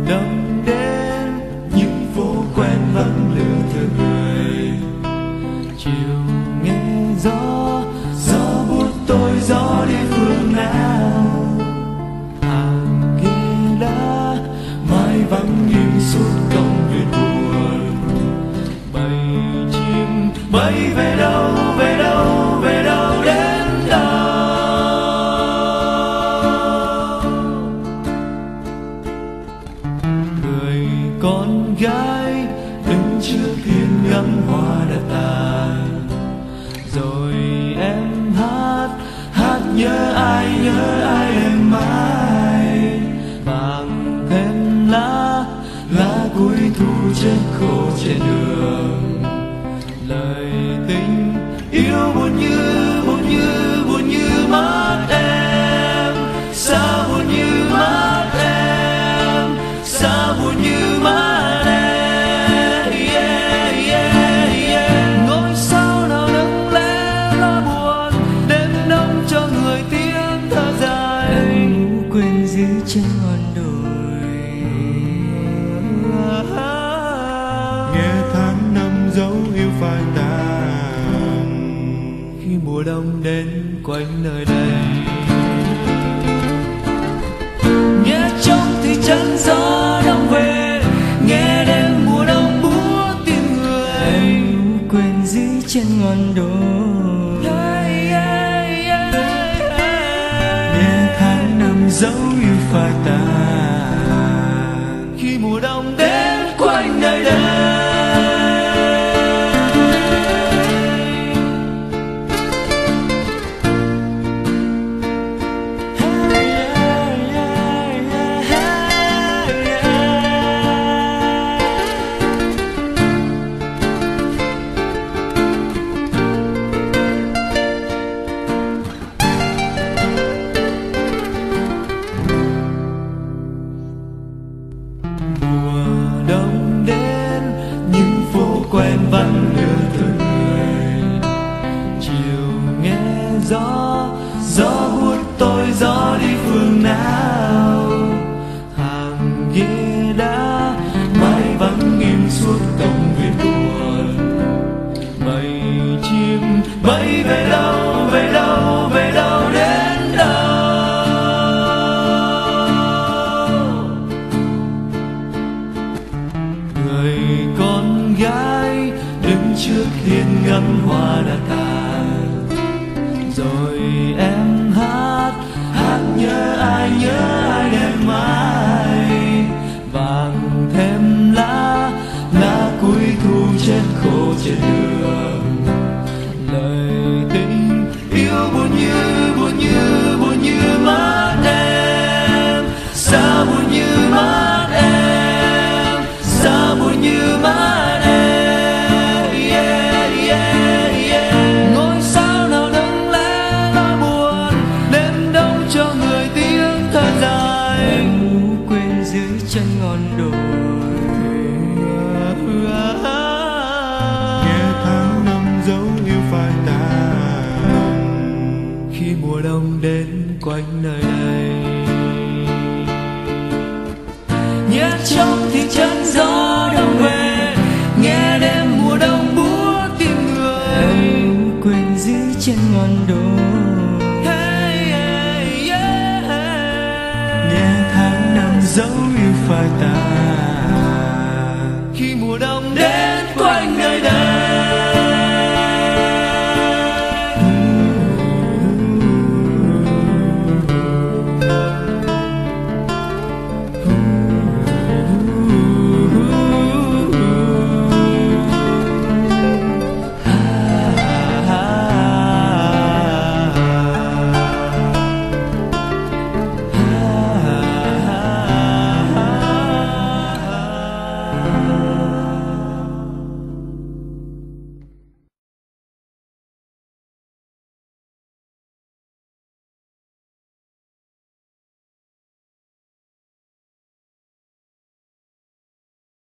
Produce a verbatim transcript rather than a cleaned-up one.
đông đến những phố quen vẫn lựa thơ người. Chiều nghe gió, gió buốt tôi gió đi phương nào. Hàng ghế đá mãi vắng im suốt công viên buồn. Bầy chim bay về đâu, về đâu, về đâu đến đâu. Người con gái đứng trước hiên ngắm hoa đã tàn. Rồi em hát, hát nhớ ai, nhớ ai em mãi. Vàng thêm lá, lá cuối thu chết khô trên đường. Lời tình yêu buồn như, buồn như, buồn như mắt em. Sao buồn như mắt em, sao buồn như mắt em. Yeah, yeah, yeah. Ngôi sao nào nâng lẽ lo buồn, đêm đông cho người tiếng thở dài. Em quên dưới chân ngọn đồi. Nghe tháng năm dấu yêu phai tàn khi mùa đông đến quanh nơi đây. Nghe trong thì chân gió đông về, nghe đêm mùa đông búa tim người. Em quên dưới chân ngọn đồi. Yeah, yeah, yeah, yeah. Nghe tháng năm dấu yêu phai tàn khi mùa đông đến quanh nơi đây. Đông đến những phố quen vẫn lựa thơ người. Chiều nghe gió, gió buốt tôi gió đi phương nào. Hàng ghế đá mãi vắng im suốt công viên buồn. Bầy chim bay về đâu, về đâu, về đâu đến đâu. Người con gái đứng trước hiên ngắm hoa đã tàn. Rồi em hát, hát nhớ ai, nhớ ai đêm mãi. Vàng thêm lá, lá cuối thu chết khô trên đường. Lời tình yêu buồn như, buồn như, buồn như mắt em. Sao buồn như mắt em, sao buồn như mắt em. Yeah, yeah, yeah. Ngôi sao nào nâng lẽ lo buồn, đêm đông cho người tiếng thở dài. Em quên dưới chân ngọn đồi. Nghe tháng năm dấu yêu phai tàn khi mùa đông đến quanh nơi đây. Nghe trong thì chân gió đông về, nghe đêm mùa đông búa tim người. Em quên dưới chân ngọn đồi. Hey, hey, yeah. Nghe tháng năm dấu yêu phai tàn khi mùa đông đến